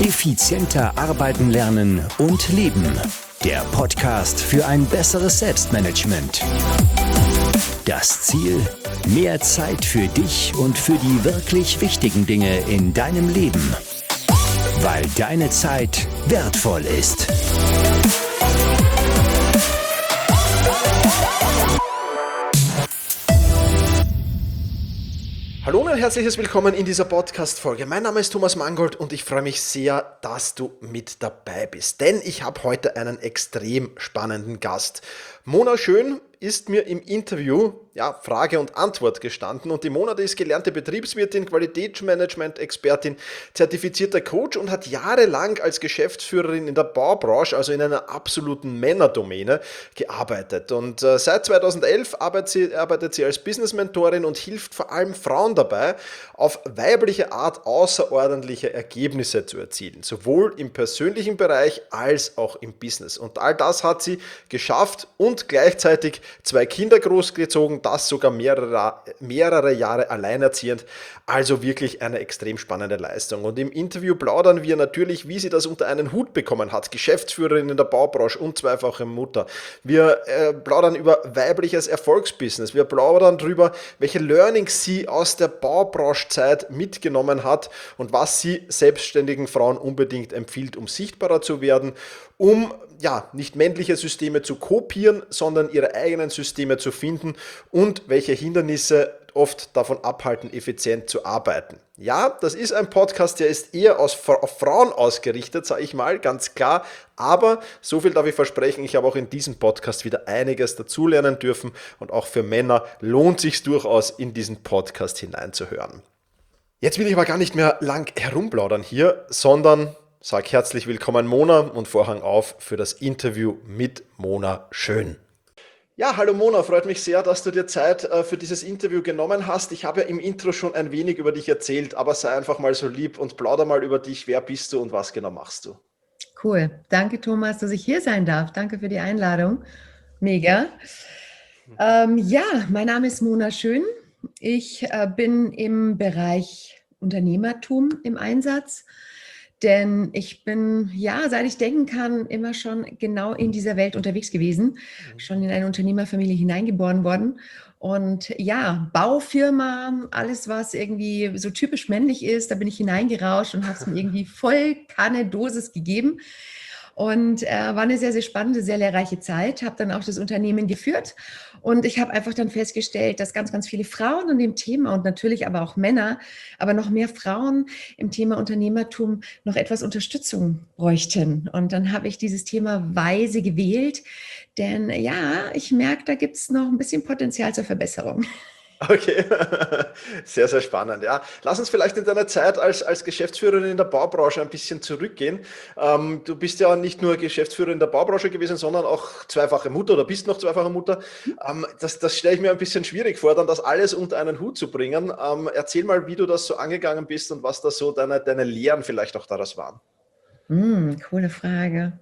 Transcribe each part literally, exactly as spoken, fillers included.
Effizienter arbeiten lernen und leben. Der Podcast für ein besseres Selbstmanagement. Das Ziel? Mehr Zeit für dich und für die wirklich wichtigen Dinge in deinem Leben. Weil deine Zeit wertvoll ist. Hallo und herzliches Willkommen in dieser Podcast-Folge. Mein Name ist Thomas Mangold und ich freue mich sehr, dass du mit dabei bist. Denn ich habe heute einen extrem spannenden Gast. Mona Schön ist mir im Interview ja, Frage und Antwort gestanden und die Mona die ist gelernte Betriebswirtin, Qualitätsmanagement-Expertin, zertifizierter Coach und hat jahrelang als Geschäftsführerin in der Baubranche, also in einer absoluten Männerdomäne, gearbeitet. Und äh, seit zweitausendelf arbeitet sie, arbeitet sie als Business-Mentorin und hilft vor allem Frauen dabei, auf weibliche Art außerordentliche Ergebnisse zu erzielen, sowohl im persönlichen Bereich als auch im Business. Und all das hat sie geschafft und gleichzeitig zwei Kinder großgezogen, das sogar mehrere, mehrere Jahre alleinerziehend. Also wirklich eine extrem spannende Leistung. Und im Interview plaudern wir natürlich, wie sie das unter einen Hut bekommen hat. Geschäftsführerin in der Baubranche und zweifache Mutter. Wir äh, plaudern über weibliches Erfolgsbusiness. Wir plaudern darüber, welche Learnings sie aus der Baubranchezeit mitgenommen hat und was sie selbstständigen Frauen unbedingt empfiehlt, um sichtbarer zu werden, um ja, nicht männliche Systeme zu kopieren, sondern ihre eigenen Systeme zu finden und welche Hindernisse oft davon abhalten, effizient zu arbeiten. Ja, das ist ein Podcast, der ist eher aus, auf Frauen ausgerichtet, sage ich mal, ganz klar. Aber so viel darf ich versprechen, ich habe auch in diesem Podcast wieder einiges dazulernen dürfen und auch für Männer lohnt es sich durchaus, in diesen Podcast hineinzuhören. Jetzt will ich aber gar nicht mehr lang herumplaudern hier, sondern sag herzlich willkommen Mona und Vorhang auf für das Interview mit Mona Schön. Ja, hallo Mona, freut mich sehr, dass du dir Zeit äh, für dieses Interview genommen hast. Ich habe ja im Intro schon ein wenig über dich erzählt, aber sei einfach mal so lieb und plauder mal über dich. Wer bist du und was genau machst du? Cool. Danke Thomas, dass ich hier sein darf. Danke für die Einladung. Mega. Ähm, ja, mein Name ist Mona Schön. Ich äh, bin im Bereich Unternehmertum im Einsatz. Denn ich bin, ja, seit ich denken kann, immer schon genau in dieser Welt unterwegs gewesen, schon in eine Unternehmerfamilie hineingeboren worden. Und ja, Baufirma, alles, was irgendwie so typisch männlich ist, da bin ich hineingerauscht und habe es mir irgendwie voll Kanne Dosis gegeben. Und äh, war eine sehr, sehr spannende, sehr lehrreiche Zeit. Habe dann auch das Unternehmen geführt und ich habe einfach dann festgestellt, dass ganz, ganz viele Frauen an dem Thema und natürlich aber auch Männer, aber noch mehr Frauen im Thema Unternehmertum noch etwas Unterstützung bräuchten. Und dann habe ich dieses Thema weise gewählt, denn ja, ich merke, da gibt es noch ein bisschen Potenzial zur Verbesserung. Okay, sehr, sehr spannend. Ja, lass uns vielleicht in deiner Zeit als, als Geschäftsführerin in der Baubranche ein bisschen zurückgehen. Ähm, du bist ja nicht nur Geschäftsführerin der Baubranche gewesen, sondern auch zweifache Mutter oder bist noch zweifache Mutter. Ähm, das das stelle ich mir ein bisschen schwierig vor, dann das alles unter einen Hut zu bringen. Ähm, erzähl mal, wie du das so angegangen bist und was da so deine, deine Lehren vielleicht auch daraus waren. Hm, coole Frage.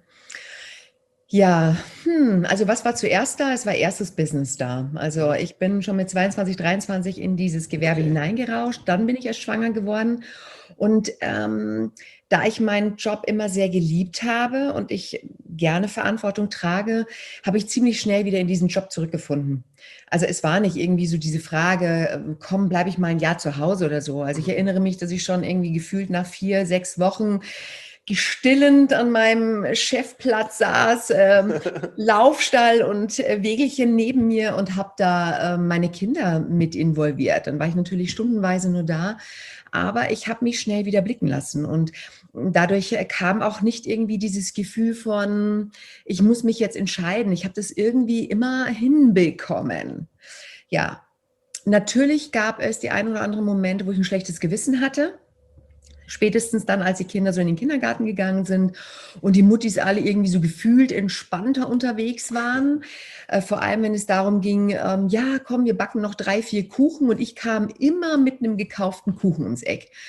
Ja, hm, also was war zuerst da? Es war erstes Business da. Also ich bin schon mit zweiundzwanzig, dreiundzwanzig in dieses Gewerbe Okay. hineingerauscht. Dann bin ich erst schwanger geworden. Und ähm, da ich meinen Job immer sehr geliebt habe und ich gerne Verantwortung trage, habe ich ziemlich schnell wieder in diesen Job zurückgefunden. Also es war nicht irgendwie so diese Frage, äh, komm, bleibe ich mal ein Jahr zu Hause oder so. Also ich erinnere mich, dass ich schon irgendwie gefühlt nach vier, sechs Wochen gestillend an meinem Chefplatz saß, ähm, Laufstall und äh, Wägelchen neben mir und habe da äh, meine Kinder mit involviert. Dann war ich natürlich stundenweise nur da, aber ich habe mich schnell wieder blicken lassen und dadurch kam auch nicht irgendwie dieses Gefühl von, ich muss mich jetzt entscheiden. Ich habe das irgendwie immer hinbekommen. Ja, natürlich gab es die ein oder anderen Momente, wo ich ein schlechtes Gewissen hatte. Spätestens dann, als die Kinder so in den Kindergarten gegangen sind und die Muttis alle irgendwie so gefühlt entspannter unterwegs waren. Äh, vor allem, wenn es darum ging, ähm, ja, komm, wir backen noch drei, vier Kuchen und ich kam immer mit einem gekauften Kuchen ums Eck.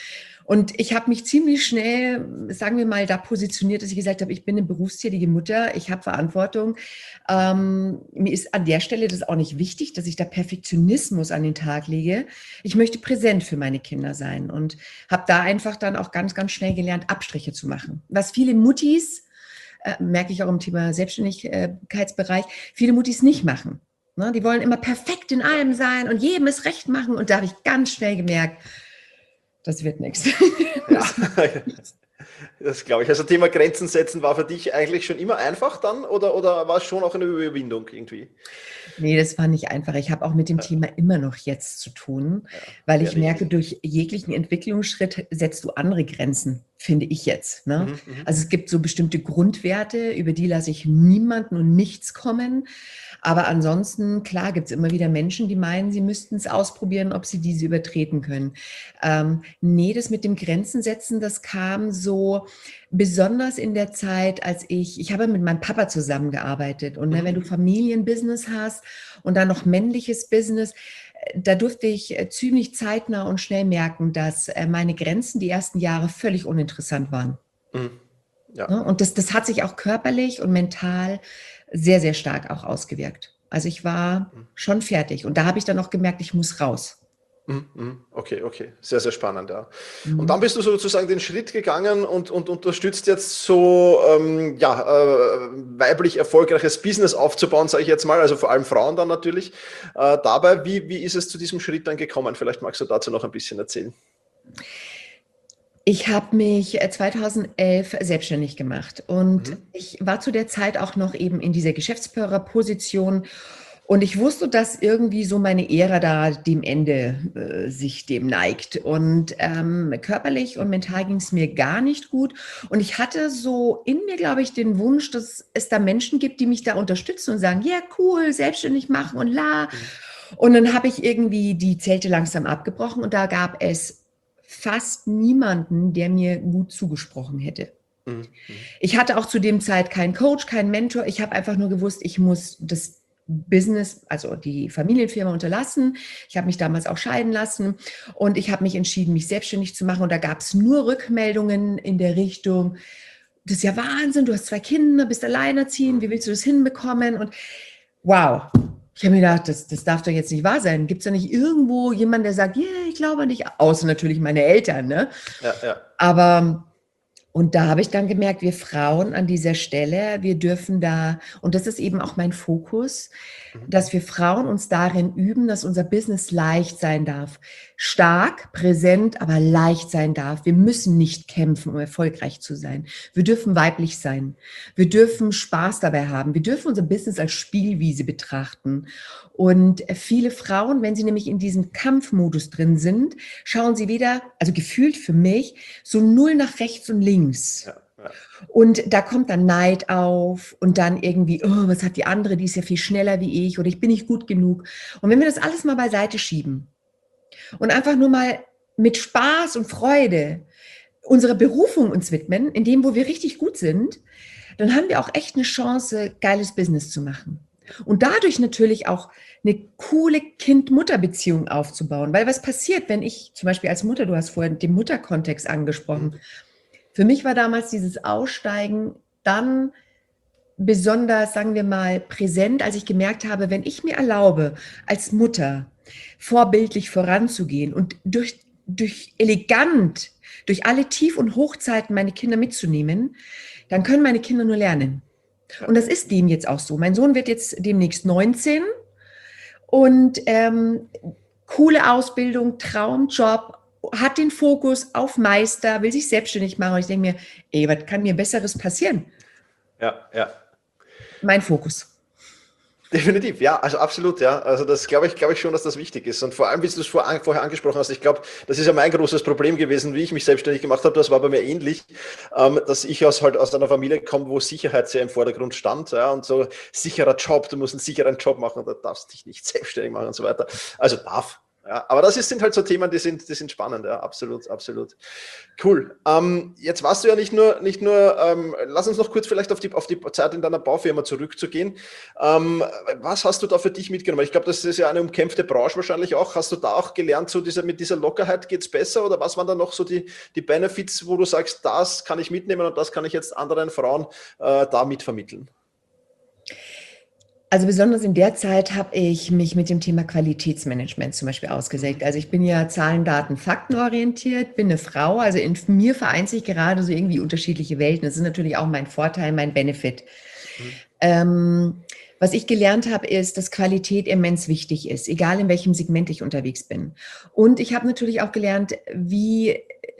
Und ich habe mich ziemlich schnell, sagen wir mal, da positioniert, dass ich gesagt habe, ich bin eine berufstätige Mutter, ich habe Verantwortung. Ähm, mir ist an der Stelle das auch nicht wichtig, dass ich da Perfektionismus an den Tag lege. Ich möchte präsent für meine Kinder sein und habe da einfach dann auch ganz, ganz schnell gelernt, Abstriche zu machen. Was viele Muttis, äh, merke ich auch im Thema Selbstständigkeitsbereich, viele Muttis nicht machen. Ne? Die wollen immer perfekt in allem sein und jedem es recht machen. Und da habe ich ganz schnell gemerkt, das wird nichts. Ja, das glaube ich. Also Thema Grenzen setzen war für dich eigentlich schon immer einfach dann oder, oder war es schon auch eine Überwindung irgendwie? Nee, das war nicht einfach. Ich habe auch mit dem Ja. Thema immer noch jetzt zu tun, Ja, weil sehr ich merke, wichtig. durch jeglichen Entwicklungsschritt setzt du andere Grenzen, finde ich jetzt. Ne? Mhm, mhm. Also es gibt so bestimmte Grundwerte, über die lasse ich niemanden und nichts kommen. Aber ansonsten, klar, gibt es immer wieder Menschen, die meinen, sie müssten es ausprobieren, ob sie diese übertreten können. Ähm, nee, das mit dem Grenzen setzen, das kam so besonders in der Zeit, als ich, ich habe mit meinem Papa zusammengearbeitet. Und ne, wenn du Mhm. Familienbusiness hast und dann noch männliches Business, äh, da durfte ich äh, ziemlich zeitnah und schnell merken, dass äh, meine Grenzen die ersten Jahre völlig uninteressant waren. Mhm. Ja. Ne? Und das, das hat sich auch körperlich und mental sehr, sehr stark auch ausgewirkt. Also ich war Mhm. schon fertig und da habe ich dann auch gemerkt, ich muss raus. Mhm, mhm. Okay, okay. Sehr, sehr spannend, ja. Und dann Mhm. bist du sozusagen den Schritt gegangen und, und unterstützt jetzt so ähm, ja, äh, weiblich erfolgreiches Business aufzubauen, sage ich jetzt mal, also vor allem Frauen dann natürlich. Äh, dabei, wie, wie ist es zu diesem Schritt dann gekommen? Vielleicht magst du dazu noch ein bisschen erzählen. Ich habe mich äh, zweitausendelf selbstständig gemacht und Mhm. ich war zu der Zeit auch noch eben in dieser Geschäftsführerposition und ich wusste, dass irgendwie so meine Ära da dem Ende äh, sich dem neigt und ähm, körperlich und mental ging es mir gar nicht gut und ich hatte so in mir, glaube ich, den Wunsch, dass es da Menschen gibt, die mich da unterstützen und sagen, ja cool, selbstständig machen und la. Mhm. Und dann habe ich irgendwie die Zelte langsam abgebrochen und da gab es fast niemanden, der mir gut zugesprochen hätte. Mhm. Mhm. Ich hatte auch zu dem Zeit keinen Coach, keinen Mentor. Ich habe einfach nur gewusst, ich muss das Business, also die Familienfirma unterlassen. Ich habe mich damals auch scheiden lassen und ich habe mich entschieden, mich selbstständig zu machen. Und da gab es nur Rückmeldungen in der Richtung, das ist ja Wahnsinn, du hast zwei Kinder, bist alleinerziehend, wie willst du das hinbekommen? Und wow, ich habe mir gedacht, das, das darf doch jetzt nicht wahr sein. Gibt es da nicht irgendwo jemanden, der sagt, ja, yeah, ich glaube nicht, außer natürlich meine Eltern, ne? Ja, ja. Aber, und da habe ich dann gemerkt, wir Frauen an dieser Stelle, wir dürfen da, und das ist eben auch mein Fokus, Mhm. dass wir Frauen uns darin üben, dass unser Business leicht sein darf. Stark, präsent, aber leicht sein darf. Wir müssen nicht kämpfen, um erfolgreich zu sein. Wir dürfen weiblich sein. Wir dürfen Spaß dabei haben. Wir dürfen unser Business als Spielwiese betrachten. Und viele Frauen, wenn sie nämlich in diesem Kampfmodus drin sind, schauen sie wieder, also gefühlt für mich, so null nach rechts und links. Ja, ja. Und da kommt dann Neid auf und dann irgendwie, oh, was hat die andere, die ist ja viel schneller wie ich oder ich bin nicht gut genug. Und wenn wir das alles mal beiseite schieben und einfach nur mal mit Spaß und Freude unserer Berufung uns widmen, in dem, wo wir richtig gut sind, dann haben wir auch echt eine Chance, geiles Business zu machen. Und dadurch natürlich auch eine coole Kind-Mutter-Beziehung aufzubauen. Weil was passiert, wenn ich zum Beispiel als Mutter, du hast vorhin den Mutterkontext angesprochen, Mhm. für mich war damals dieses Aussteigen dann besonders, sagen wir mal, präsent, als ich gemerkt habe, wenn ich mir erlaube, als Mutter vorbildlich voranzugehen und durch, durch elegant, durch alle Tief- und Hochzeiten meine Kinder mitzunehmen, dann können meine Kinder nur lernen. Und das ist dem jetzt auch so. Mein Sohn wird jetzt demnächst neunzehn und ähm, coole Ausbildung, Traumjob, hat den Fokus auf Meister, will sich selbstständig machen. Und ich denke mir, ey, was kann mir Besseres passieren? Ja, ja. Mein Fokus. Definitiv, ja, also absolut, ja. Also das glaube ich, glaube ich schon, dass das wichtig ist. Und vor allem, wie du es vor, vorher angesprochen hast, ich glaube, das ist ja mein großes Problem gewesen, wie ich mich selbstständig gemacht habe. Das war bei mir ähnlich, ähm, dass ich aus halt aus einer Familie komme, wo Sicherheit sehr im Vordergrund stand, ja, und so sicherer Job, du musst einen sicheren Job machen, da darfst dich nicht selbstständig machen und so weiter. Also darf. Ja, aber das ist, sind halt so Themen, die sind, die sind spannend, ja, absolut, absolut. Cool. Ähm, jetzt warst du ja nicht nur, nicht nur ähm, lass uns noch kurz vielleicht auf die, auf die Zeit in deiner Baufirma zurückzugehen. Ähm, was hast du da für dich mitgenommen? Ich glaube, das ist ja eine umkämpfte Branche wahrscheinlich auch. Hast du da auch gelernt, so dieser, mit dieser Lockerheit geht es besser, oder was waren da noch so die, die Benefits, wo du sagst, das kann ich mitnehmen und das kann ich jetzt anderen Frauen äh, da mitvermitteln? Also besonders in der Zeit habe ich mich mit dem Thema Qualitätsmanagement zum Beispiel ausgesetzt. Also ich bin ja Zahlen, Daten, Fakten orientiert, bin eine Frau, also in mir vereint sich gerade so irgendwie unterschiedliche Welten. Das ist natürlich auch mein Vorteil, mein Benefit. Mhm. Ähm, was ich gelernt habe, ist, dass Qualität immens wichtig ist, egal in welchem Segment ich unterwegs bin. Und ich habe natürlich auch gelernt, wie,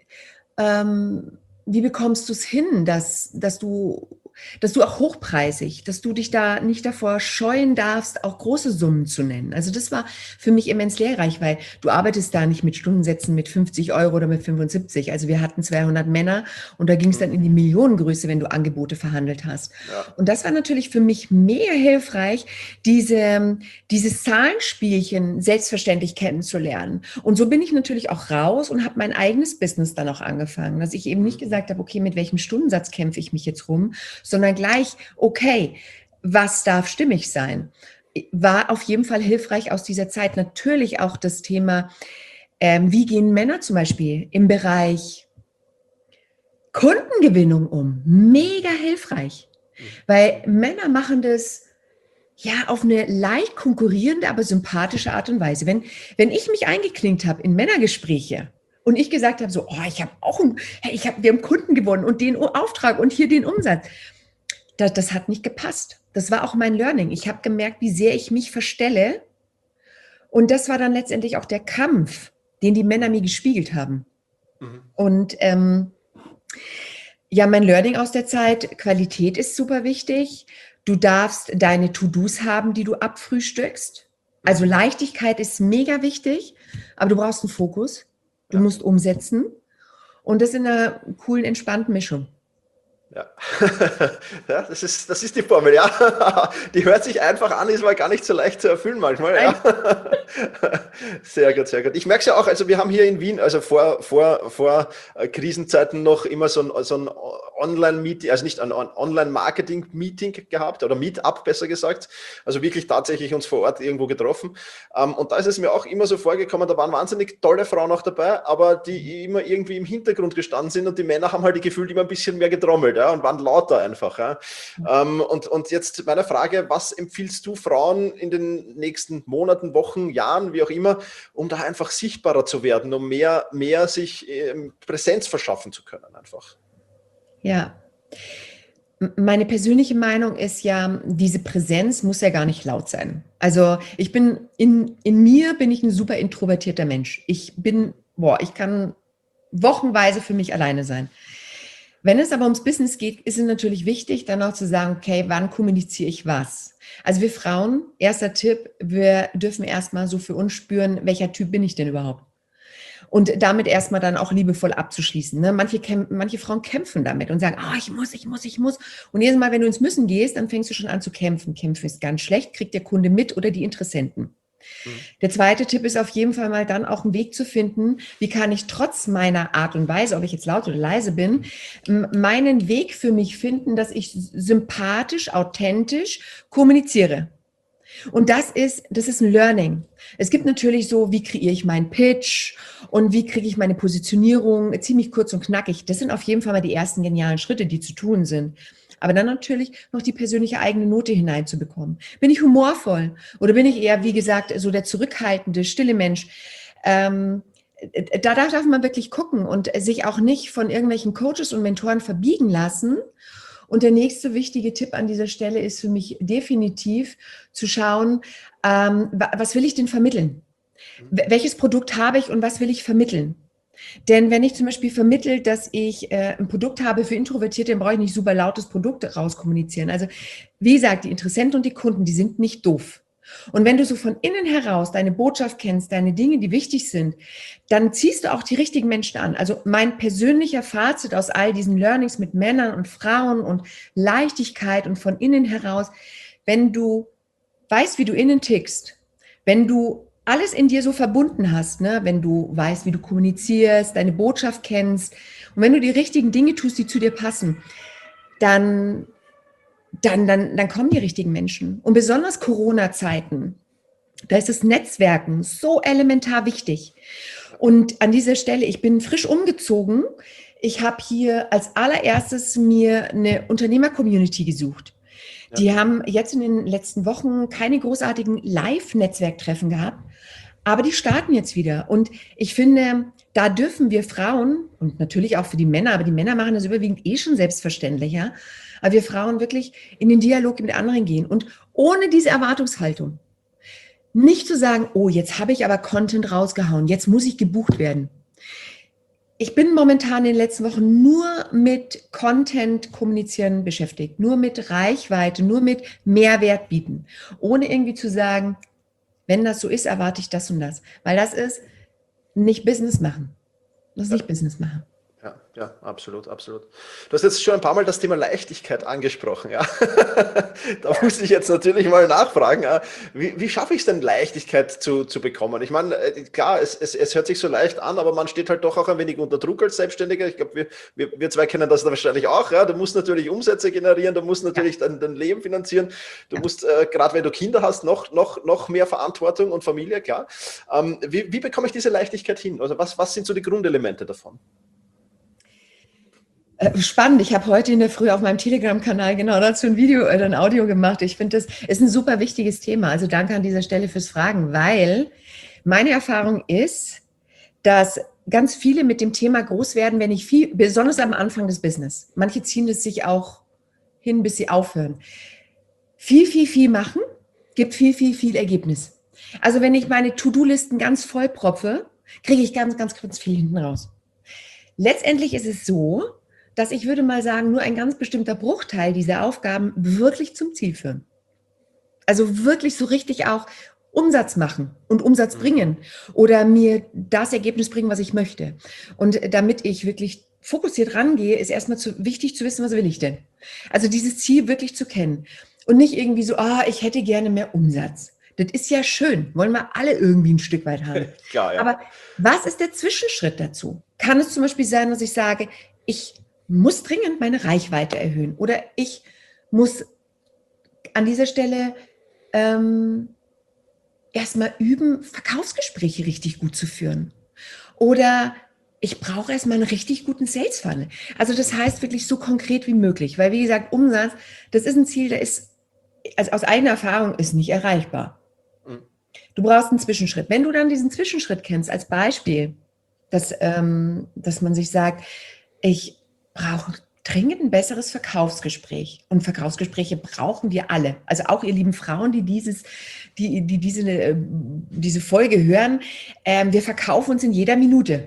ähm, wie bekommst du es hin, dass, dass du dass du auch hochpreisig, dass du dich da nicht davor scheuen darfst, auch große Summen zu nennen. Also das war für mich immens lehrreich, weil du arbeitest da nicht mit Stundensätzen mit fünfzig Euro oder mit fünfundsiebzig. Also wir hatten zweihundert Männer und da ging es dann in die Millionengröße, wenn du Angebote verhandelt hast. Ja. Und das war natürlich für mich mega hilfreich, diese, dieses Zahlenspielchen selbstverständlich kennenzulernen. Und so bin ich natürlich auch raus und habe mein eigenes Business dann auch angefangen, dass ich eben nicht gesagt habe, okay, mit welchem Stundensatz kämpfe ich mich jetzt rum, sondern gleich, okay, was darf stimmig sein? War auf jeden Fall hilfreich aus dieser Zeit. Natürlich auch das Thema, ähm, wie gehen Männer zum Beispiel im Bereich Kundengewinnung um? Mega hilfreich, weil Männer machen das ja auf eine leicht konkurrierende, aber sympathische Art und Weise. Wenn, wenn ich mich eingeklinkt habe in Männergespräche, und ich gesagt habe so, oh, ich habe auch, ein, hey, ich hab, wir haben Kunden gewonnen und den Auftrag und hier den Umsatz. Das, das hat nicht gepasst. Das war auch mein Learning. Ich habe gemerkt, wie sehr ich mich verstelle. Und das war dann letztendlich auch der Kampf, den die Männer mir gespiegelt haben. Mhm. Und ähm, ja, mein Learning aus der Zeit, Qualität ist super wichtig. Du darfst deine To-Dos haben, die du abfrühstückst. Also Leichtigkeit ist mega wichtig, aber du brauchst einen Fokus. Du ja. musst umsetzen und das in einer coolen, entspannten Mischung. Ja, ja das, ist, das ist die Formel, ja. Die hört sich einfach an, ist aber gar nicht so leicht zu erfüllen manchmal. Ja. Sehr gut, sehr gut. Ich merke es ja auch, also wir haben hier in Wien, also vor, vor, vor Krisenzeiten noch immer so ein, so ein Online-Meeting, also nicht ein Online-Marketing-Meeting gehabt oder Meetup besser gesagt, also wirklich tatsächlich uns vor Ort irgendwo getroffen. Und da ist es mir auch immer so vorgekommen, da waren wahnsinnig tolle Frauen auch dabei, aber die immer irgendwie im Hintergrund gestanden sind und die Männer haben halt gefühlt immer ein bisschen mehr getrommelt. Ja, und waren lauter einfach. Ja. Mhm. Und, und jetzt meine Frage, was empfiehlst du Frauen in den nächsten Monaten, Wochen, Jahren, wie auch immer, um da einfach sichtbarer zu werden, um mehr, mehr sich ähm, Präsenz verschaffen zu können einfach? Ja, meine persönliche Meinung ist ja, diese Präsenz muss ja gar nicht laut sein. Also ich bin, in, in mir bin ich ein super introvertierter Mensch. Ich bin, boah, ich kann wochenweise für mich alleine sein. Wenn es aber ums Business geht, ist es natürlich wichtig, dann auch zu sagen, okay, wann kommuniziere ich was? Also wir Frauen, erster Tipp, wir dürfen erstmal so für uns spüren, welcher Typ bin ich denn überhaupt? Und damit erstmal dann auch liebevoll abzuschließen. Ne? Manche, manche Frauen kämpfen damit und sagen, oh, ich muss, ich muss, ich muss. Und jedes Mal, wenn du ins Müssen gehst, dann fängst du schon an zu kämpfen. Kämpfen ist ganz schlecht, kriegt der Kunde mit oder die Interessenten. Der zweite Tipp ist auf jeden Fall mal dann auch einen Weg zu finden, wie kann ich trotz meiner Art und Weise, ob ich jetzt laut oder leise bin, meinen Weg für mich finden, dass ich sympathisch, authentisch kommuniziere. Und das ist, das ist ein Learning. Es gibt natürlich so, wie kreiere ich meinen Pitch und wie kriege ich meine Positionierung ziemlich kurz und knackig. Das sind auf jeden Fall mal die ersten genialen Schritte, die zu tun sind. Aber dann natürlich noch die persönliche eigene Note hineinzubekommen. Bin ich humorvoll oder bin ich eher, wie gesagt, so der zurückhaltende, stille Mensch? Ähm, da darf man wirklich gucken und sich auch nicht von irgendwelchen Coaches und Mentoren verbiegen lassen. Und der nächste wichtige Tipp an dieser Stelle ist für mich definitiv zu schauen, ähm, was will ich denn vermitteln? Welches Produkt habe ich und was will ich vermitteln? Denn wenn ich zum Beispiel vermittle, dass ich äh, ein Produkt habe für Introvertierte, dann brauche ich nicht super lautes Produkt rauskommunizieren. Also wie gesagt, die Interessenten und die Kunden, die sind nicht doof. Und wenn du so von innen heraus deine Botschaft kennst, deine Dinge, die wichtig sind, dann ziehst du auch die richtigen Menschen an. Also mein persönlicher Fazit aus all diesen Learnings mit Männern und Frauen und Leichtigkeit und von innen heraus, wenn du weißt, wie du innen tickst, wenn du alles in dir so verbunden hast, ne? Wenn du weißt, wie du kommunizierst, deine Botschaft kennst und wenn du die richtigen Dinge tust, die zu dir passen, dann, dann, dann, dann kommen die richtigen Menschen. Und besonders Corona-Zeiten, da ist das Netzwerken so elementar wichtig. Und an dieser Stelle, ich bin frisch umgezogen. Ich habe hier als allererstes mir eine Unternehmer-Community gesucht. Ja. Die haben jetzt in den letzten Wochen keine großartigen Live-Netzwerktreffen gehabt, aber die starten jetzt wieder. Und ich finde, da dürfen wir Frauen, und natürlich auch für die Männer, aber die Männer machen das überwiegend eh schon selbstverständlich, ja, aber wir Frauen wirklich in den Dialog mit anderen gehen und ohne diese Erwartungshaltung. Nicht zu sagen, oh, jetzt habe ich aber Content rausgehauen, jetzt muss ich gebucht werden. Ich bin momentan in den letzten Wochen nur mit Content kommunizieren beschäftigt, nur mit Reichweite, nur mit Mehrwert bieten, ohne irgendwie zu sagen, wenn das so ist, erwarte ich das und das. Weil das ist nicht Business machen. Das ist ja. nicht Business machen. Ja, ja, absolut, absolut. Du hast jetzt schon ein paar Mal das Thema Leichtigkeit angesprochen. Ja. Da muss ich jetzt natürlich mal nachfragen, wie, wie schaffe ich es denn, Leichtigkeit zu, zu bekommen? Ich meine, klar, es, es, es hört sich so leicht an, aber man steht halt doch auch ein wenig unter Druck als Selbstständiger. Ich glaube, wir, wir, wir zwei kennen das wahrscheinlich auch. Ja. Du musst natürlich Umsätze generieren, du musst natürlich dein, dein Leben finanzieren. Du musst, äh, gerade wenn du Kinder hast, noch, noch, noch mehr Verantwortung und Familie, klar. Ähm, wie, wie bekomme ich diese Leichtigkeit hin? Also was, was sind so die Grundelemente davon? Spannend. Ich habe heute in der Früh auf meinem Telegram-Kanal genau dazu ein Video oder ein Audio gemacht. Ich finde, das ist ein super wichtiges Thema. Also danke an dieser Stelle fürs Fragen, weil meine Erfahrung ist, dass ganz viele mit dem Thema groß werden, wenn ich viel, besonders am Anfang des Business. Manche ziehen es sich auch hin, bis sie aufhören. Viel, viel, viel machen, gibt viel, viel, viel Ergebnis. Also wenn ich meine To-Do-Listen ganz voll propfe, kriege ich ganz, ganz, ganz viel hinten raus. Letztendlich ist es so, dass ich würde mal sagen, nur ein ganz bestimmter Bruchteil dieser Aufgaben wirklich zum Ziel führen. Also wirklich so richtig auch Umsatz machen und Umsatz bringen oder mir das Ergebnis bringen, was ich möchte. Und damit ich wirklich fokussiert rangehe, ist erstmal zu, wichtig zu wissen, was will ich denn? Also dieses Ziel wirklich zu kennen und nicht irgendwie so, ah, ich hätte gerne mehr Umsatz. Das ist ja schön, wollen wir alle irgendwie ein Stück weit haben. Klar, ja. Aber was ist der Zwischenschritt dazu? Kann es zum Beispiel sein, dass ich sage, ich muss dringend meine Reichweite erhöhen oder ich muss an dieser Stelle ähm, erstmal üben, Verkaufsgespräche richtig gut zu führen oder ich brauche erstmal einen richtig guten Sales Funnel. Also das heißt wirklich so konkret wie möglich, weil wie gesagt, Umsatz, das ist ein Ziel, der ist, also aus eigener Erfahrung ist nicht erreichbar. Du brauchst einen Zwischenschritt. Wenn du dann diesen Zwischenschritt kennst, als Beispiel, dass, ähm, dass man sich sagt, ich brauche dringend ein besseres Verkaufsgespräch. Und Verkaufsgespräche brauchen wir alle. Also auch ihr lieben Frauen, die dieses, die, die diese, äh, diese Folge hören. Ähm, wir verkaufen uns in jeder Minute.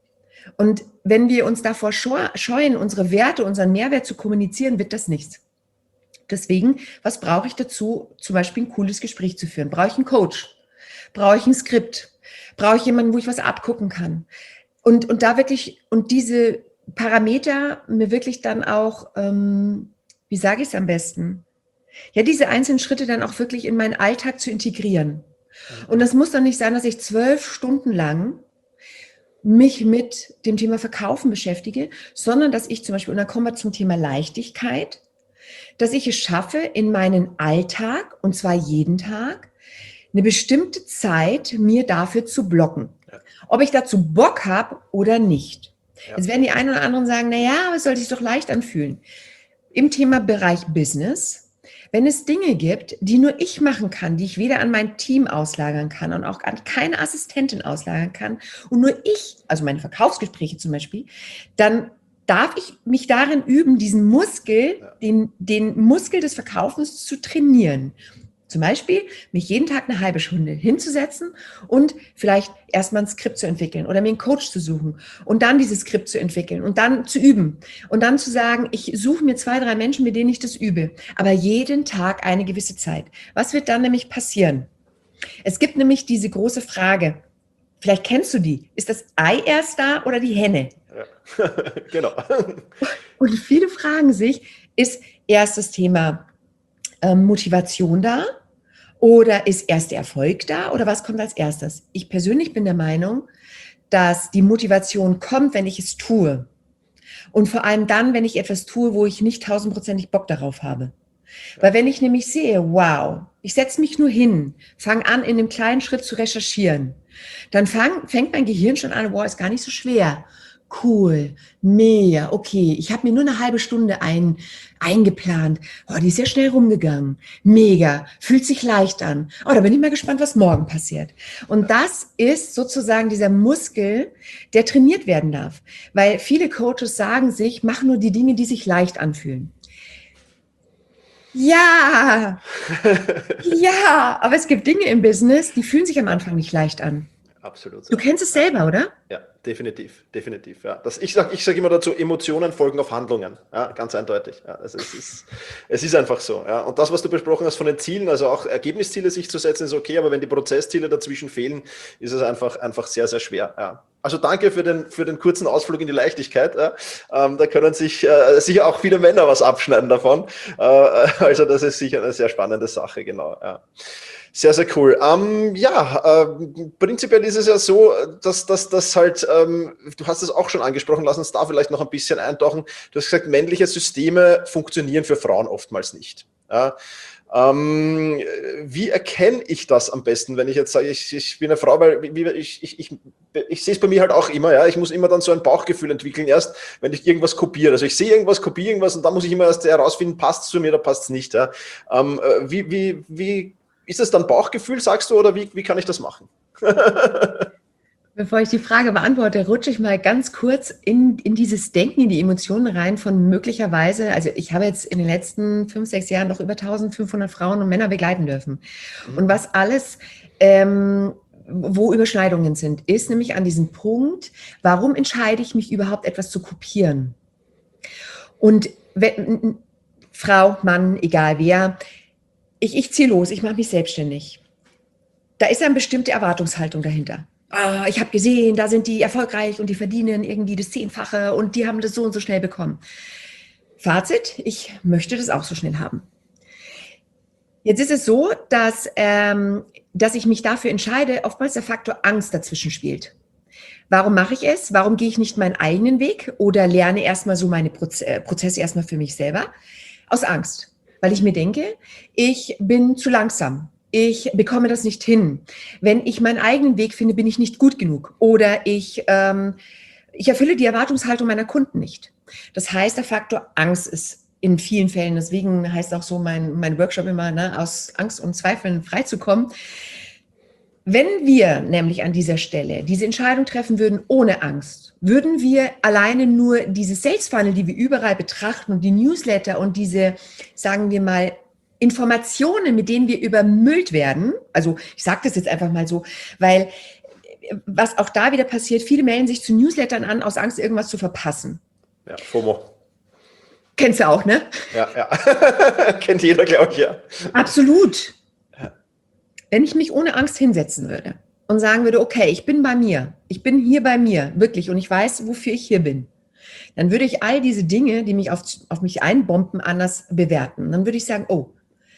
Und wenn wir uns davor scheuen, unsere Werte, unseren Mehrwert zu kommunizieren, wird das nichts. Deswegen, was brauche ich dazu, zum Beispiel ein cooles Gespräch zu führen? Brauche ich einen Coach? Brauche ich ein Skript? Brauche ich jemanden, wo ich was abgucken kann? Und, und da wirklich, und diese Parameter mir wirklich dann auch, ähm, wie sage ich es am besten? Ja, diese einzelnen Schritte dann auch wirklich in meinen Alltag zu integrieren. Und das muss dann nicht sein, dass ich zwölf Stunden lang mich mit dem Thema Verkaufen beschäftige, sondern dass ich zum Beispiel, und dann kommen wir zum Thema Leichtigkeit, dass ich es schaffe, in meinen Alltag, und zwar jeden Tag, eine bestimmte Zeit mir dafür zu blocken. Ob ich dazu Bock habe oder nicht. Ja. Jetzt werden die einen oder anderen sagen, naja, aber es soll sich doch leicht anfühlen. Im Thema Bereich Business, wenn es Dinge gibt, die nur ich machen kann, die ich weder an mein Team auslagern kann und auch an keine Assistentin auslagern kann und nur ich, also meine Verkaufsgespräche zum Beispiel, dann darf ich mich darin üben, diesen Muskel, ja. den, den Muskel des Verkaufens zu trainieren. Zum Beispiel, mich jeden Tag eine halbe Stunde hinzusetzen und vielleicht erstmal ein Skript zu entwickeln oder mir einen Coach zu suchen und dann dieses Skript zu entwickeln und dann zu üben und dann zu sagen, ich suche mir zwei, drei Menschen, mit denen ich das übe, aber jeden Tag eine gewisse Zeit. Was wird dann nämlich passieren? Es gibt nämlich diese große Frage, vielleicht kennst du die, ist das Ei erst da oder die Henne? Ja. Genau. Und viele fragen sich, ist erst das Thema ähm, Motivation da? Oder ist erst der Erfolg da oder was kommt als erstes? Ich persönlich bin der Meinung, dass die Motivation kommt, wenn ich es tue. Und vor allem dann, wenn ich etwas tue, wo ich nicht tausendprozentig Bock darauf habe. Weil wenn ich nämlich sehe, wow, ich setze mich nur hin, fange an, in einem kleinen Schritt zu recherchieren, dann fang, fängt mein Gehirn schon an, wow, ist gar nicht so schwer. Cool, mega, okay, ich habe mir nur eine halbe Stunde ein, eingeplant. Oh, die ist ja schnell rumgegangen. Mega, fühlt sich leicht an. Oh, da bin ich mal gespannt, was morgen passiert. Und das ist sozusagen dieser Muskel, der trainiert werden darf. Weil viele Coaches sagen sich, mach nur die Dinge, die sich leicht anfühlen. Ja, ja, aber es gibt Dinge im Business, die fühlen sich am Anfang nicht leicht an. Absolut. Du kennst es selber, oder? Ja, definitiv, definitiv. Ja. Das, ich sage ich sag immer dazu, Emotionen folgen auf Handlungen. Ja, ganz eindeutig. Ja, also es, ist, es ist einfach so. Ja. Und das, was du besprochen hast von den Zielen, also auch Ergebnisziele sich zu setzen, ist okay, aber wenn die Prozessziele dazwischen fehlen, ist es einfach, einfach sehr, sehr schwer. Ja. Also danke für den, für den kurzen Ausflug in die Leichtigkeit. Ja. Ähm, da können sich äh, sicher auch viele Männer was abschneiden davon. Äh, also das ist sicher eine sehr spannende Sache, genau. Ja. Sehr, sehr cool. Ähm, ja, äh, prinzipiell ist es ja so, dass das halt, ähm, du hast es auch schon angesprochen, lass uns da vielleicht noch ein bisschen eintauchen. Du hast gesagt, männliche Systeme funktionieren für Frauen oftmals nicht. Ja. Ähm, wie erkenne ich das am besten, wenn ich jetzt sage, ich, ich bin eine Frau, weil ich, ich, ich, ich sehe es bei mir halt auch immer, ja, ich muss immer dann so ein Bauchgefühl entwickeln, erst wenn ich irgendwas kopiere. Also ich sehe irgendwas, kopiere irgendwas und dann muss ich immer erst herausfinden, passt es zu mir oder passt es nicht. Ja. Ähm, wie, wie, wie Ist es dann Bauchgefühl, sagst du, oder wie, wie kann ich das machen? Bevor ich die Frage beantworte, rutsche ich mal ganz kurz in, in dieses Denken, in die Emotionen rein von möglicherweise, also ich habe jetzt in den letzten fünf, sechs Jahren noch über eintausendfünfhundert Frauen und Männer begleiten dürfen. Mhm. Und was alles, ähm, wo Überschneidungen sind, ist nämlich an diesem Punkt, warum entscheide ich mich überhaupt, etwas zu kopieren? Und wenn, Frau, Mann, egal wer, Ich, ich ziehe los, ich mache mich selbstständig. Da ist eine bestimmte Erwartungshaltung dahinter. Ah, ich habe gesehen, da sind die erfolgreich und die verdienen irgendwie das Zehnfache und die haben das so und so schnell bekommen. Fazit, ich möchte das auch so schnell haben. Jetzt ist es so, dass, ähm, dass ich mich dafür entscheide, oftmals der Faktor Angst dazwischen spielt. Warum mache ich es? Warum gehe ich nicht meinen eigenen Weg oder lerne erstmal so meine Proz- äh, Prozesse erstmal für mich selber? Aus Angst. Weil ich mir denke, ich bin zu langsam. Ich bekomme das nicht hin. Wenn ich meinen eigenen Weg finde, bin ich nicht gut genug. Oder ich, ähm, ich erfülle die Erwartungshaltung meiner Kunden nicht. Das heißt, der Faktor Angst ist in vielen Fällen, deswegen heißt auch so mein, mein Workshop immer, ne, aus Angst und Zweifeln freizukommen. Wenn wir nämlich an dieser Stelle diese Entscheidung treffen würden ohne Angst, würden wir alleine nur diese Sales Funnel, die wir überall betrachten und die Newsletter und diese, sagen wir mal, Informationen, mit denen wir übermüllt werden, also ich sage das jetzt einfach mal so, weil was auch da wieder passiert, viele melden sich zu Newslettern an, aus Angst, irgendwas zu verpassen. Ja, FOMO. Kennst du auch, ne? Ja, ja. Kennt jeder, glaube ich, ja. Absolut. Wenn ich mich ohne Angst hinsetzen würde und sagen würde, okay, ich bin bei mir, ich bin hier bei mir, wirklich, und ich weiß, wofür ich hier bin, dann würde ich all diese Dinge, die mich auf, auf mich einbomben, anders bewerten. Dann würde ich sagen, oh,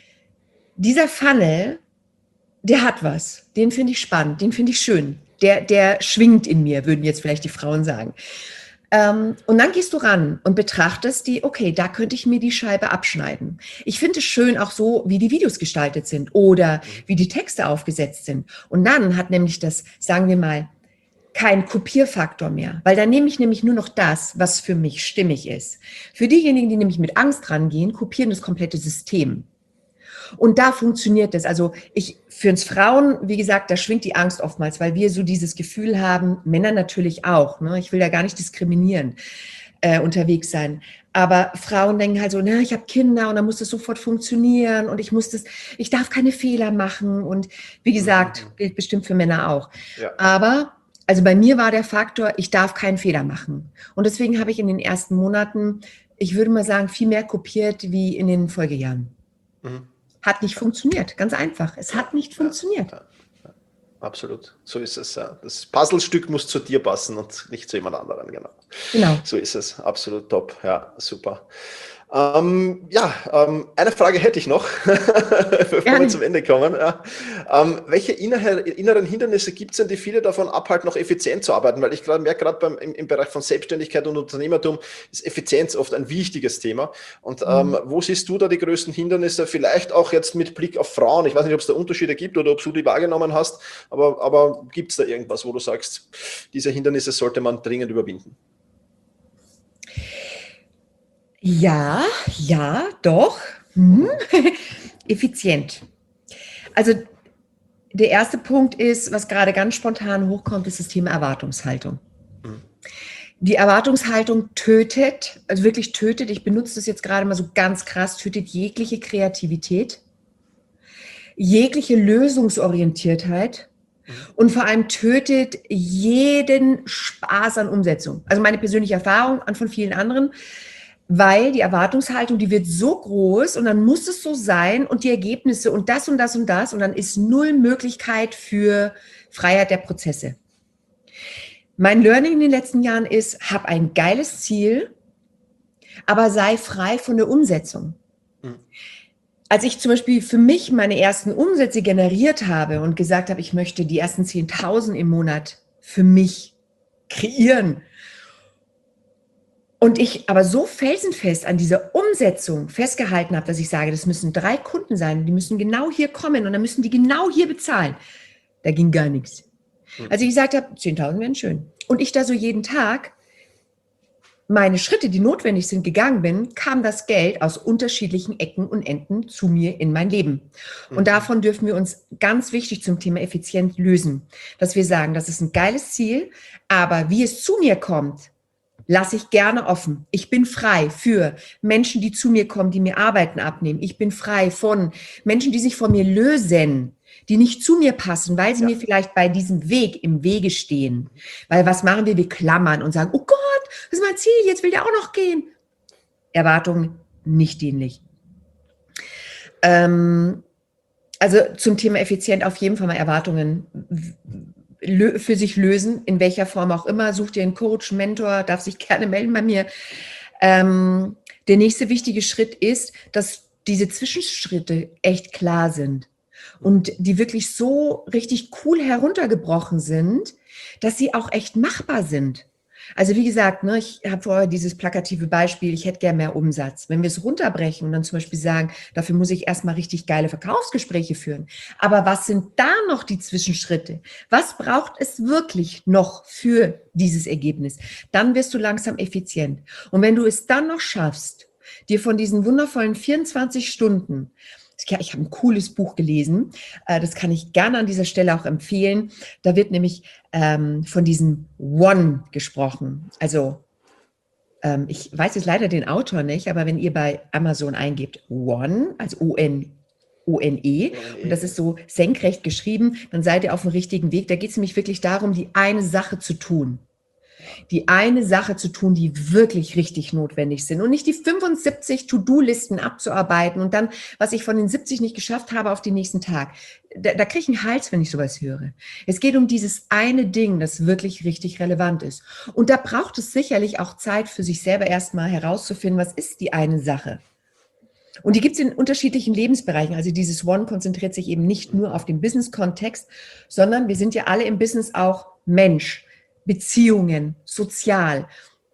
dieser Funnel, der hat was, den finde ich spannend, den finde ich schön, der, der schwingt in mir, würden jetzt vielleicht die Frauen sagen. Ähm, und dann gehst du ran und betrachtest die, okay, da könnte ich mir die Scheibe abschneiden. Ich finde es schön auch so, wie die Videos gestaltet sind oder wie die Texte aufgesetzt sind. Und dann hat nämlich das, sagen wir mal, kein Kopierfaktor mehr, weil dann nehme ich nämlich nur noch das, was für mich stimmig ist. Für diejenigen, die nämlich mit Angst rangehen, kopieren das komplette System. Und da funktioniert es. Also ich, für uns Frauen, wie gesagt, da schwingt die Angst oftmals, weil wir so dieses Gefühl haben, Männer natürlich auch, ne? Ich will da gar nicht diskriminieren, äh, unterwegs sein. Aber Frauen denken halt so, na, ich habe Kinder und dann muss das sofort funktionieren und ich muss das, ich darf keine Fehler machen. Und wie gesagt, gilt bestimmt für Männer auch. Ja. Aber also bei mir war der Faktor, ich darf keinen Fehler machen. Und deswegen habe ich in den ersten Monaten, ich würde mal sagen, viel mehr kopiert wie in den Folgejahren. Mhm. Hat nicht funktioniert, ganz einfach. Es hat nicht funktioniert. Ja, ja, ja. Absolut, so ist es. Ja. Das Puzzlestück muss zu dir passen und nicht zu jemand anderem, genau. Genau. So ist es, absolut top, ja, super. Ähm, ja, ähm, eine Frage hätte ich noch, bevor Gerne. wir zum Ende kommen. Ja. Ähm, welche inner, inneren Hindernisse gibt es denn, die viele davon abhalten, noch effizient zu arbeiten? Weil ich gerade merke, gerade beim im, im Bereich von Selbstständigkeit und Unternehmertum ist Effizienz oft ein wichtiges Thema. Und ähm, wo siehst du da die größten Hindernisse? Vielleicht auch jetzt mit Blick auf Frauen. Ich weiß nicht, ob es da Unterschiede gibt oder ob du die wahrgenommen hast, aber, aber gibt es da irgendwas, wo du sagst, diese Hindernisse sollte man dringend überwinden? Ja, ja, doch. Hm. Effizient. Also der erste Punkt ist, was gerade ganz spontan hochkommt, ist das Thema Erwartungshaltung. Mhm. Die Erwartungshaltung tötet, also wirklich tötet, ich benutze das jetzt gerade mal so ganz krass, tötet jegliche Kreativität, jegliche Lösungsorientiertheit und vor allem tötet jeden Spaß an Umsetzung. Also meine persönliche Erfahrung und von vielen anderen, weil die Erwartungshaltung, die wird so groß und dann muss es so sein und die Ergebnisse und das und das und das und dann ist null Möglichkeit für Freiheit der Prozesse. Mein Learning in den letzten Jahren ist, hab ein geiles Ziel, aber sei frei von der Umsetzung. Mhm. Als ich zum Beispiel für mich meine ersten Umsätze generiert habe und gesagt habe, ich möchte die ersten zehntausend im Monat für mich kreieren, und ich aber so felsenfest an dieser Umsetzung festgehalten habe, dass ich sage, das müssen drei Kunden sein, die müssen genau hier kommen und dann müssen die genau hier bezahlen. Da ging gar nichts. Als ich gesagt habe, zehntausend wären schön. Und ich da so jeden Tag meine Schritte, die notwendig sind, gegangen bin, kam das Geld aus unterschiedlichen Ecken und Enden zu mir in mein Leben. Und davon dürfen wir uns ganz wichtig zum Thema Effizienz lösen. Dass wir sagen, das ist ein geiles Ziel, aber wie es zu mir kommt, lasse ich gerne offen. Ich bin frei für Menschen, die zu mir kommen, die mir Arbeiten abnehmen. Ich bin frei von Menschen, die sich von mir lösen, die nicht zu mir passen, weil sie ja. mir vielleicht bei diesem Weg im Wege stehen. Weil was machen wir? Wir klammern und sagen, oh Gott, das ist mein Ziel, jetzt will der auch noch gehen. Erwartungen nicht dienlich. Ähm, also zum Thema effizient auf jeden Fall mal Erwartungen für sich lösen, in welcher Form auch immer. Such dir einen Coach, Mentor, darf sich gerne melden bei mir. Ähm, der nächste wichtige Schritt ist, dass diese Zwischenschritte echt klar sind und die wirklich so richtig cool heruntergebrochen sind, dass sie auch echt machbar sind. Also wie gesagt, ne, ich habe vorher dieses plakative Beispiel, ich hätte gerne mehr Umsatz. Wenn wir es runterbrechen und dann zum Beispiel sagen, dafür muss ich erstmal richtig geile Verkaufsgespräche führen. Aber was sind da noch die Zwischenschritte? Was braucht es wirklich noch für dieses Ergebnis? Dann wirst du langsam effizient. Und wenn du es dann noch schaffst, dir von diesen wundervollen vierundzwanzig Stunden, ich habe ein cooles Buch gelesen, das kann ich gerne an dieser Stelle auch empfehlen. Da wird nämlich ähm, von diesem One gesprochen. Also ähm, ich weiß jetzt leider den Autor nicht, aber wenn ihr bei Amazon eingebt One, also O N E, und das ist so senkrecht geschrieben, dann seid ihr auf dem richtigen Weg. Da geht es nämlich wirklich darum, die eine Sache zu tun. Die eine Sache zu tun, die wirklich richtig notwendig sind und nicht die fünfundsiebzig To-Do-Listen abzuarbeiten und dann, was ich von den siebzig nicht geschafft habe, auf den nächsten Tag. Da, da kriege ich einen Hals, wenn ich sowas höre. Es geht um dieses eine Ding, das wirklich richtig relevant ist. Und da braucht es sicherlich auch Zeit für sich selber erstmal herauszufinden, was ist die eine Sache. Und die gibt es in unterschiedlichen Lebensbereichen. Also dieses One konzentriert sich eben nicht nur auf den Business-Kontext, sondern wir sind ja alle im Business auch Mensch. Beziehungen, sozial.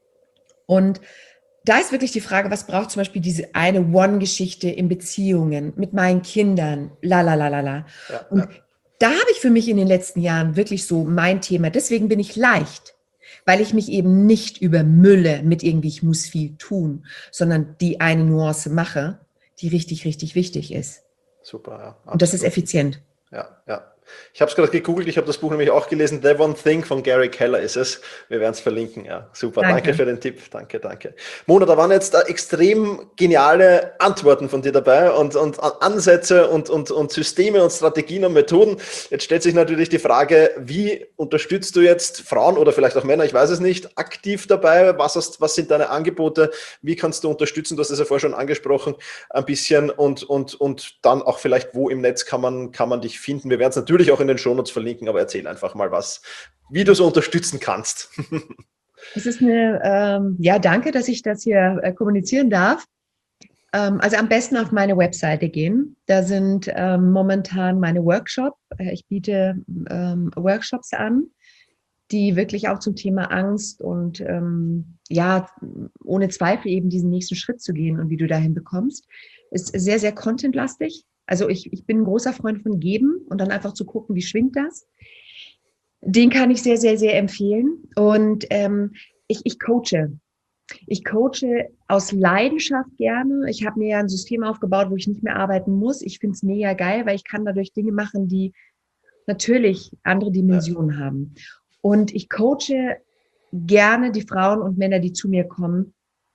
Und da ist wirklich die Frage, was braucht zum Beispiel diese eine One-Geschichte in Beziehungen mit meinen Kindern, la la la la la. Ja, und ja. da habe ich für mich in den letzten Jahren wirklich so mein Thema. Deswegen bin ich leicht, weil ich mich eben nicht übermülle mit irgendwie, ich muss viel tun, sondern die eine Nuance mache, die richtig, richtig wichtig ist. Super, ja. Absolut. Und das ist effizient. Ja, ja. Ich habe es gerade gegoogelt, ich habe das Buch nämlich auch gelesen, The One Thing von Gary Keller ist es. Wir werden es verlinken, ja. Super, danke. danke für den Tipp, danke, danke. Mona, da waren jetzt da extrem geniale Antworten von dir dabei und, und Ansätze und, und, und Systeme und Strategien und Methoden. Jetzt stellt sich natürlich die Frage, wie unterstützt du jetzt Frauen oder vielleicht auch Männer, ich weiß es nicht, aktiv dabei? Was, hast, was sind deine Angebote? Wie kannst du unterstützen? Du hast es ja vorher schon angesprochen, ein bisschen und, und, und dann auch vielleicht, wo im Netz kann man, kann man dich finden? Wir werden es natürlich auch in den Shownotes verlinken, aber erzähl einfach mal was, wie du so unterstützen kannst. Es ist eine, ähm, ja, danke, dass ich das hier äh, kommunizieren darf. Ähm, also am besten auf meine Webseite gehen. Da sind ähm, momentan meine Workshops. Ich biete ähm, Workshops an, die wirklich auch zum Thema Angst und ähm, ja, ohne Zweifel eben diesen nächsten Schritt zu gehen und wie du dahin bekommst, ist sehr, sehr contentlastig. Also ich, ich bin ein großer Freund von Geben und dann einfach zu gucken, wie schwingt das. Den kann ich sehr, sehr, sehr empfehlen. Und ähm, ich, ich coache. Ich coache aus Leidenschaft gerne. Ich habe mir ja ein System aufgebaut, wo ich nicht mehr arbeiten muss. Ich finde es mega geil, weil ich kann dadurch Dinge machen, die natürlich andere Dimensionen ja. haben. Und ich coache gerne die Frauen und Männer, die zu mir kommen,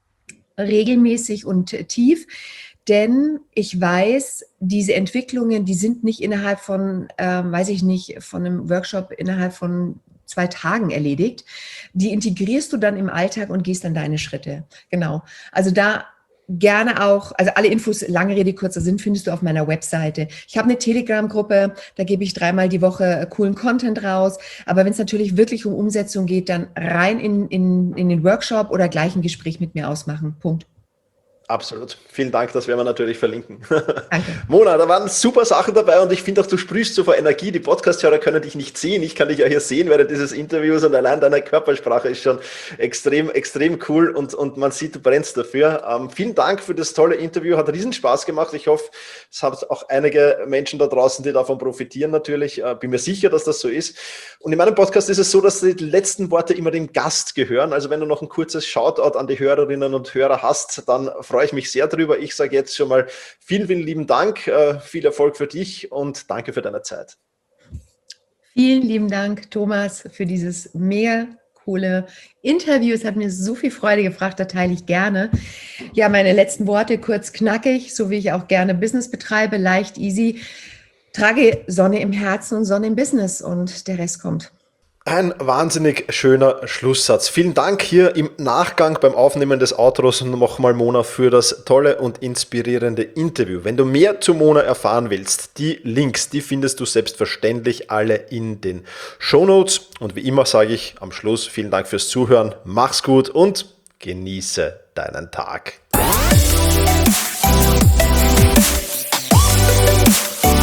regelmäßig und tief. Denn ich weiß, diese Entwicklungen, die sind nicht innerhalb von, ähm, weiß ich nicht, von einem Workshop innerhalb von zwei Tagen erledigt. Die integrierst du dann im Alltag und gehst dann deine Schritte. Genau. Also da gerne auch, also alle Infos, lange Rede, kurzer Sinn, findest du auf meiner Webseite. Ich habe eine Telegram-Gruppe, da gebe ich dreimal die Woche coolen Content raus. Aber wenn es natürlich wirklich um Umsetzung geht, dann rein in, in, in den Workshop oder gleich ein Gespräch mit mir ausmachen. Punkt. Absolut. Vielen Dank, das werden wir natürlich verlinken. Danke. Mona, da waren super Sachen dabei und ich finde auch, du sprühst so vor Energie. Die Podcast-Hörer können dich nicht sehen. Ich kann dich ja hier sehen während dieses Interviews und allein deine Körpersprache ist schon extrem, extrem cool und, und man sieht, du brennst dafür. Ähm, vielen Dank für das tolle Interview. Hat riesen Spaß gemacht. Ich hoffe, es haben auch einige Menschen da draußen, die davon profitieren natürlich. Äh, bin mir sicher, dass das so ist. Und in meinem Podcast ist es so, dass die letzten Worte immer dem Gast gehören. Also wenn du noch ein kurzes Shoutout an die Hörerinnen und Hörer hast, dann freue ich mich sehr drüber. Ich sage jetzt schon mal vielen, vielen lieben Dank, äh, viel Erfolg für dich und danke für deine Zeit. Vielen lieben Dank, Thomas, für dieses mega coole Interview. Es hat mir so viel Freude gebracht, da teile ich gerne. Ja, meine letzten Worte kurz knackig, so wie ich auch gerne Business betreibe, leicht, easy. Trage Sonne im Herzen und Sonne im Business und der Rest kommt. Ein wahnsinnig schöner Schlusssatz. Vielen Dank hier im Nachgang beim Aufnehmen des Outros nochmal, Mona, für das tolle und inspirierende Interview. Wenn du mehr zu Mona erfahren willst, die Links, die findest du selbstverständlich alle in den Shownotes. Und wie immer sage ich am Schluss vielen Dank fürs Zuhören, mach's gut und genieße deinen Tag.